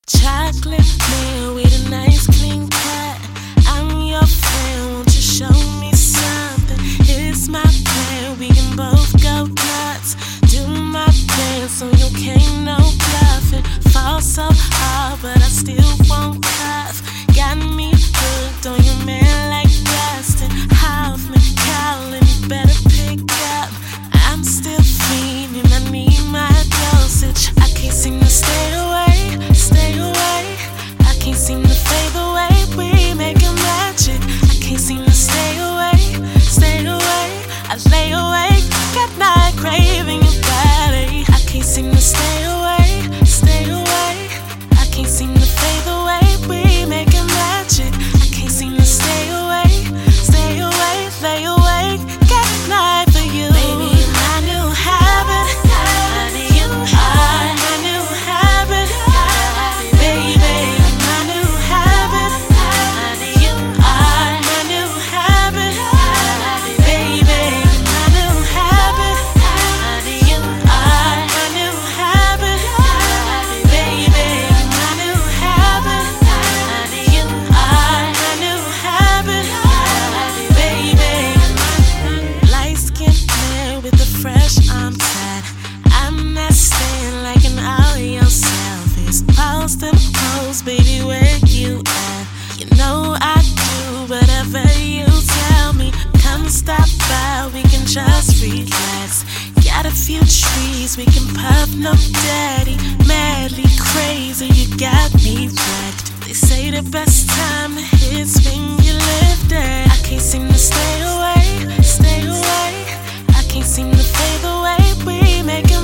Chocolate man with a nice clean cut. I'm your friend, won't you show me something? It's my plan, we can both go nuts. Do my plan so you can't no bluffing. Fall so hard, but I still won't cuff. Got me hooked on your man like Dustin Hoffman. Calling me, better pick up. I'm still feeling, I need my dosage. I can't seem to stay away, stay away. I can't seem to fade away, we making magic. I can't seem to stay away, stay away. I lay awake at night craving your body. I can't seem to stay away, stay away. I can't seem to fade away, we making magic. I can't seem to stay away, stay away. Lay awake at night for you. Baby, my new habit. You are my new habit. Baby, my new habit. You are my new habit. Baby, my new habit. You are my new habit. Baby, my new habit. You are my new habit. Baby, light-skinned man with a fresh arm tat. I'm not staying like an audio selfies. Post them posts, baby, where you at? You know I do whatever you tell me. Come stop by, we can just relax. Got a few trees, we can puff, no daddy. Madly crazy, you got me wrecked. They say the best time to hit's when you live there. I can't seem to stay away, stay away. I can't seem to fade away, we making